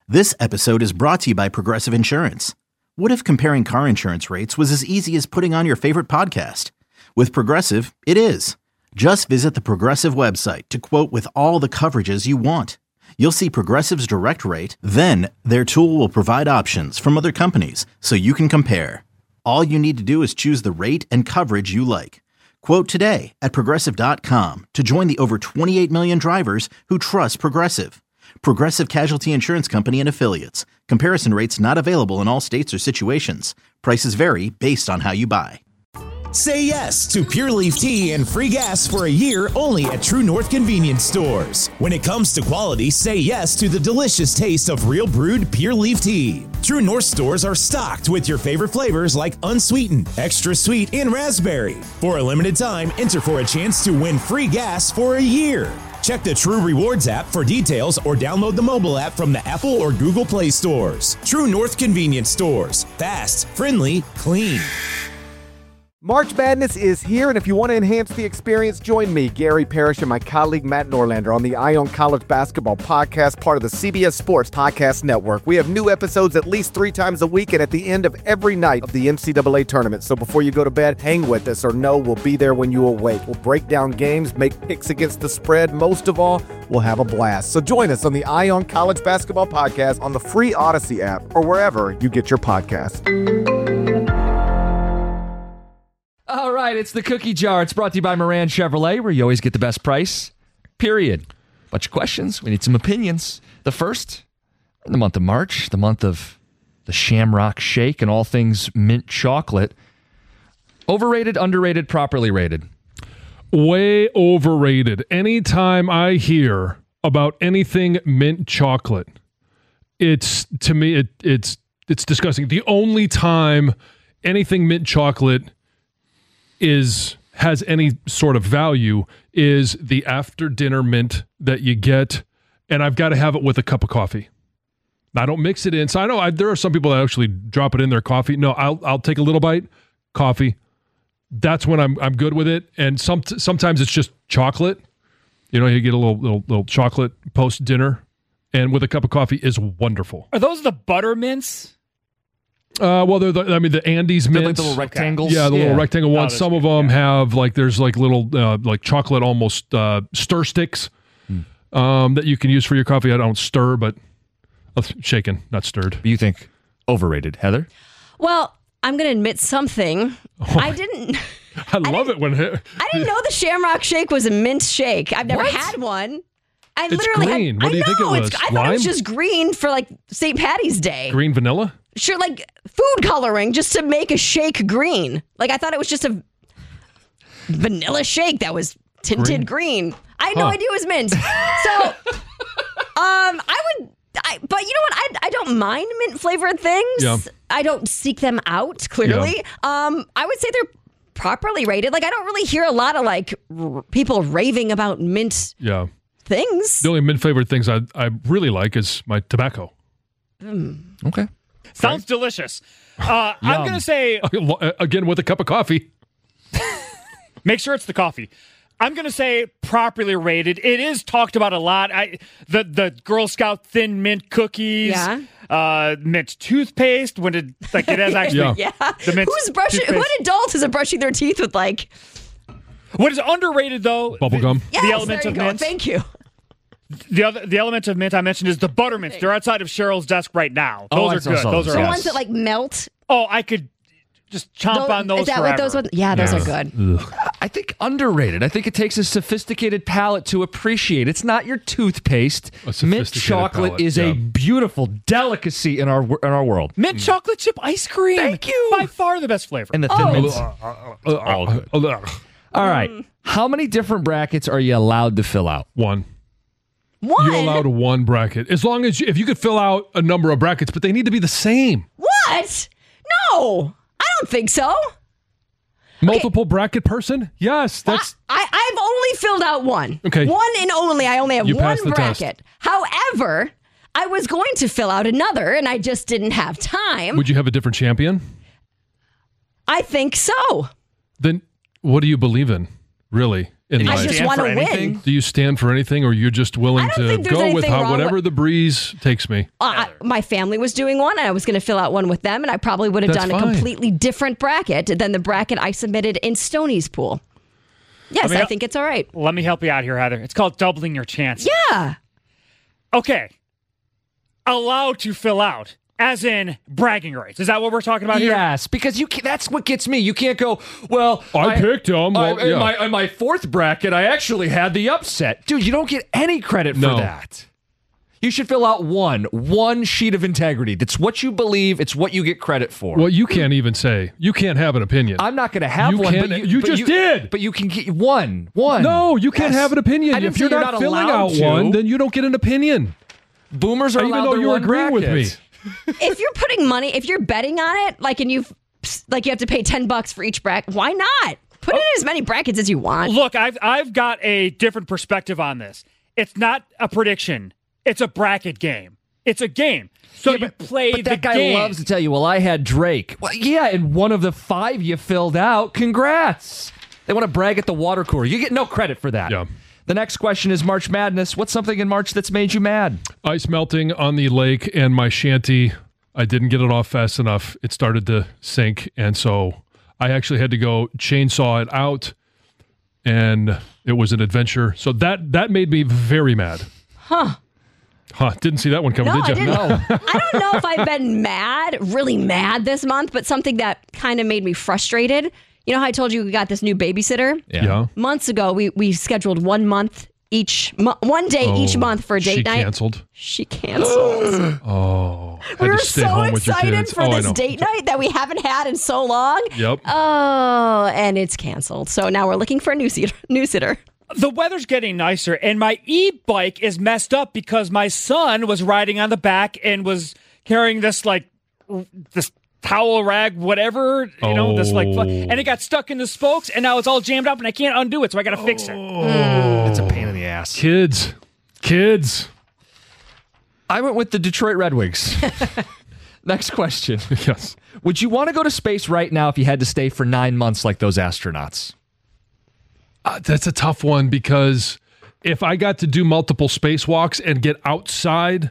This episode is brought to you by Progressive Insurance. What if comparing car insurance rates was as easy as putting on your favorite podcast? With Progressive, it is. Just visit the Progressive website to quote with all the coverages you want. You'll see Progressive's direct rate, then their tool will provide options from other companies so you can compare. All you need to do is choose the rate and coverage you like. Quote today at Progressive.com to join the over 28 million drivers who trust Progressive. Progressive Casualty Insurance Company and Affiliates. Comparison rates not available in all states or situations. Prices vary based on how you buy. Say yes to Pure Leaf Tea and free gas for a year only at True North Convenience Stores. When it comes to quality, say yes to the delicious taste of real brewed Pure Leaf Tea. True North stores are stocked with your favorite flavors like unsweetened, extra sweet, and raspberry. For a limited time, enter for a chance to win free gas for a year. Check the True Rewards app for details or download the mobile app from the Apple or Google Play stores. True North Convenience Stores. Fast, friendly, clean. March Madness is here, and if you want to enhance the experience, join me, Gary Parrish, and my colleague Matt Norlander on the Ion College Basketball Podcast, part of the CBS Sports Podcast Network. We have new episodes at least 3 times a week and at the end of every night of the NCAA tournament. So before you go to bed, hang with us or know we'll be there when you awake. We'll break down games, make picks against the spread. Most of all, we'll have a blast. So join us on the Ion College Basketball Podcast on the free Odyssey app or wherever you get your podcasts. All right, it's the Cookie Jar. It's brought to you by Moran Chevrolet, where you always get the best price, period. Bunch of questions. We need some opinions. The first, in the month of March, the month of the Shamrock Shake and all things mint chocolate. Overrated, underrated, properly rated? Way overrated. Anytime I hear about anything mint chocolate, it's, to me, it's disgusting. The only time anything mint chocolate has any sort of value is the after dinner mint that you get, and I've got to have it with a cup of coffee. I don't mix it in. So I know there are some people that actually drop it in their coffee. No, I'll take a little bite, coffee. That's when I'm good with it. And sometimes it's just chocolate. You know, you get a little chocolate post dinner, and with a cup of coffee is wonderful. Are those the butter mints? Well, they're the Andes mints. Like the little rectangles? Yeah, the little rectangle ones. Oh, some of them have there's little chocolate almost stir sticks that you can use for your coffee. I don't stir, but shaken, not stirred. You think overrated, Heather? Well, I'm going to admit something. I love it when I didn't know the Shamrock Shake was a mint shake. I've never had one. It's green. What do you think it was? I thought it was just green for St. Patty's Day. Green vanilla? Sure, food coloring just to make a shake green. I thought it was just a vanilla shake that was tinted green. I had no idea it was mint. So, but you know what? I don't mind mint flavored things. Yeah. I don't seek them out, clearly. Yeah. I would say they're properly rated. I don't really hear a lot of people raving about mint things. The only mint flavored things I really like is my tobacco. Okay. Sounds delicious. I'm going to say... Again, with a cup of coffee. Make sure it's the coffee. I'm going to say properly rated. It is talked about a lot. The Girl Scout Thin Mint cookies, mint toothpaste. When it has actually the mint toothpaste. What adult isn't brushing their teeth with What is underrated though? Bubblegum. The element of mint. Thank you. The element of mint I mentioned is the buttermints. They're outside of Cheryl's desk right now. Those are good. Those are the ones that melt. Oh, I could just chomp on those forever. What those ones? Yeah, those are good. Ugh. I think underrated. I think it takes a sophisticated palate to appreciate. It's not your toothpaste. Mint chocolate is a beautiful delicacy in our world. Mint chocolate chip ice cream. Thank you. By far the best flavor. And the thin mints. All good. All right. How many different brackets are you allowed to fill out? One. One? You're allowed one bracket. As long as if you could fill out a number of brackets, but they need to be the same. What? No, I don't think so. Multiple bracket person? Yes, that's... I've only filled out one. Okay. One and only. I only have You one passed the bracket. test. However, I was going to fill out another, and I just didn't have time. Would you have a different champion? I think so. Then what do you believe in, really? in I life? just Stand want for to anything? win. Do you stand for anything, or you're just willing I don't to think there's go with anything wrong whatever with- the breeze takes me? My family was doing one, and I was going to fill out one with them, and I probably would have That's done a fine. completely different bracket than the bracket I submitted in Stoney's pool. Yes, I think it's all right. Let me help you out here, Heather. It's called doubling your chances. Yeah. Okay. Allowed to fill out, as in bragging rights. Is that what we're talking about here? Yes, because that's what gets me. You can't go, well, I picked him. Well, yeah. in my fourth bracket, I actually had the upset. Dude, you don't get any credit for No. that. You should fill out one sheet of integrity. That's what you believe. It's what you get credit for. Well, you can't even say. You can't have an opinion. I'm not going to have You one. can't- But you but just did. But you can get one. No, you can't Yes. have an opinion. I didn't If you're say you're not filling allowed out to. one, then you don't get an opinion. Boomers are Even allowed though their you're one agreeing with bracket. me. If you're putting money, if you're betting on it, like, and you have to pay $10 for each bracket, why not? Put in as many brackets as you want. Look, I've got a different perspective on this. It's not a prediction. It's a bracket game. It's a game. So you play But the that guy game. loves to tell you, well, I had Drake. Well, yeah, and one of the 5 you filled out. Congrats. They want to brag at the water cooler. You get no credit for that. Yeah. The next question is March Madness. What's something in March that's made you mad? Ice melting on the lake and my shanty. I didn't get it off fast enough. It started to sink, and so I actually had to go chainsaw it out, and it was an adventure. So that made me very mad. Huh. Didn't see that one coming, No, did I you? didn't. I don't know if I've been really mad this month, but something that kind of made me frustrated. You know how I told you we got this new babysitter? Yeah. Months ago, we scheduled 1 month one day each month for a date night. Canceled. She canceled. Had We to were stay so home with your excited kids. for I this know. date night that we haven't had in so long. Yep. Oh, and it's canceled. So now we're looking for a new sitter. The weather's getting nicer, and my e-bike is messed up because my son was riding on the back and was carrying this towel rag, whatever, and it got stuck in the spokes, and now it's all jammed up, and I can't undo it, so I got to fix it. It's a pain in the ass. Kids. I went with the Detroit Red Wings. Next question. Yes. Would you want to go to space right now if you had to stay for 9 months like those astronauts? That's a tough one because if I got to do multiple spacewalks and get outside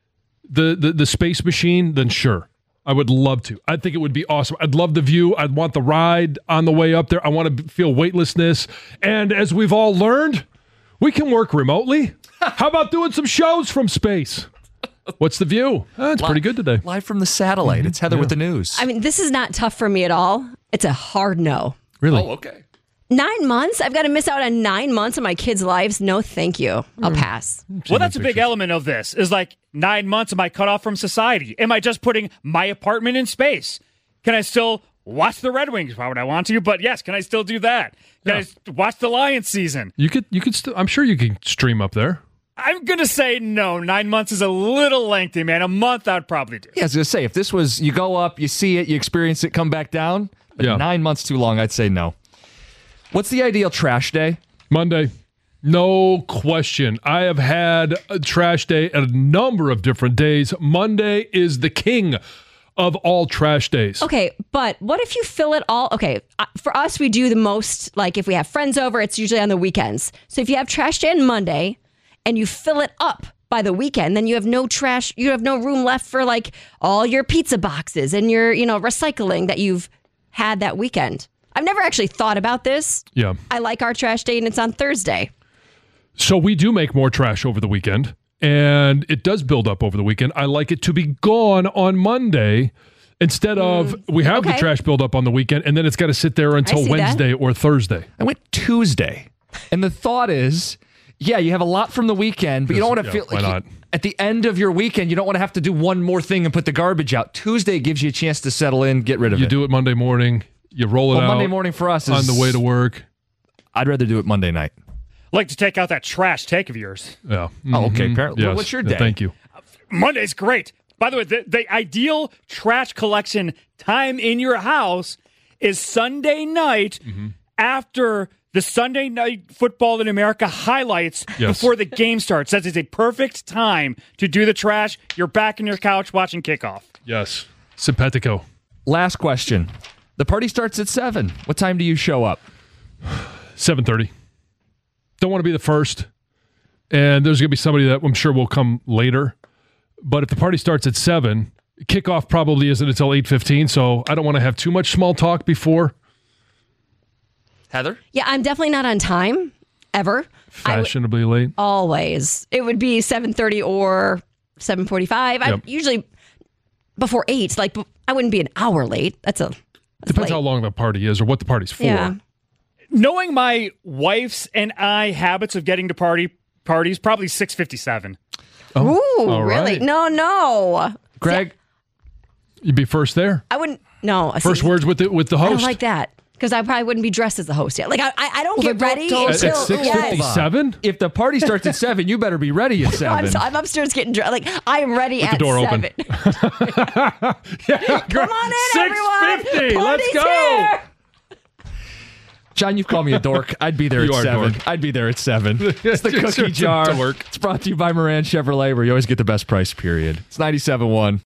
the space machine, then sure. I would love to. I think it would be awesome. I'd love the view. I'd want the ride on the way up there. I want to feel weightlessness. And as we've all learned, we can work remotely. How about doing some shows from space? What's the view? It's pretty good today. Live from the satellite. It's Heather with the news. I mean, this is not tough for me at all. It's a hard no. Really? Oh, okay. 9 months? I've got to miss out on 9 months of my kids' lives? No, thank you. I'll pass. Well, that's a big element of this, is like 9 months am I cut off from society? Am I just putting my apartment in space? Can I still watch the Red Wings? Why would I want to? But yes, can I still do that? Can I watch the Lions season? You could still, I'm sure you can stream up there. I'm going to say no. 9 months is a little lengthy, man. A month I'd probably do. Yeah, I was going to say, if this was, you go up, you see it, you experience it, come back down, but Yeah. 9 months too long, I'd say no. What's the ideal trash day? Monday. No question. I have had a trash day at a number of different days. Monday is the king of all trash days. Okay, but what if you fill it all? Okay, for us, we do the most, like if we have friends over, it's usually on the weekends. So if you have trash day on Monday and you fill it up by the weekend, then you have no trash, you have no room left for like all your pizza boxes and your, recycling that you've had that weekend. I've never actually thought about this. Yeah. I like our trash day and it's on Thursday. So we do make more trash over the weekend, and it does build up over the weekend. I like it to be gone on Monday instead of we have the Okay. trash build up on the weekend, and then it's got to sit there until see that. Wednesday or Thursday. I went Tuesday. And the thought is, yeah, you have a lot from the weekend, but you don't want to Yeah, feel why not? at the end of your weekend, you don't want to have to do one more thing and put the garbage out. Tuesday gives you a chance to settle in, get rid of You it. do it Monday morning. You roll it out. Monday morning for us is on the way to work. I'd rather do it Monday night. Like to take out that trash take of yours. Yeah. Oh, okay. Mhm. Apparently. Yes. What's your Yeah, day? thank you. Monday's great. By the way, the ideal trash collection time in your house is Sunday night after the Sunday Night Football in America highlights Yes. before the game starts. That is a perfect time to do the trash. You're back in your couch watching kickoff. Yes. Simpatico. Last question. The party starts at 7. What time do you show up? 7:30. don't want to be the first. And there's going to be somebody that I'm sure will come later. But if the party starts at 7, kickoff probably isn't until 8:15. So I don't want to have too much small talk before. Heather? Yeah, I'm definitely not on time, ever. Fashionably late. Always. It would be 7:30 or 7:45. Yep. Usually before 8. Like, I wouldn't be an hour late. That's Depends late. how long the party is or what the party's for. Yeah. Knowing my wife's and I habits of getting to parties, probably 6:57. Ooh, all really? right. No. Greg? You'd be first there. I wouldn't. No. First words with the host. I don't like that. Because I probably wouldn't be dressed as the host yet. Like, I don't get ready At until 6:57? If the party starts at 7, you better be ready at 7. I'm upstairs getting dressed. Like, I am ready at the door 7. open. Come on in, everyone. 6:50. Let's Party's go. here. John, you've called me a dork. I'd be there You at are 7. dork. I'd be there at 7. It's the You're Cookie a Jar. dork. It's brought to you by Moran Chevrolet, where you always get the best price, period. It's 97.1.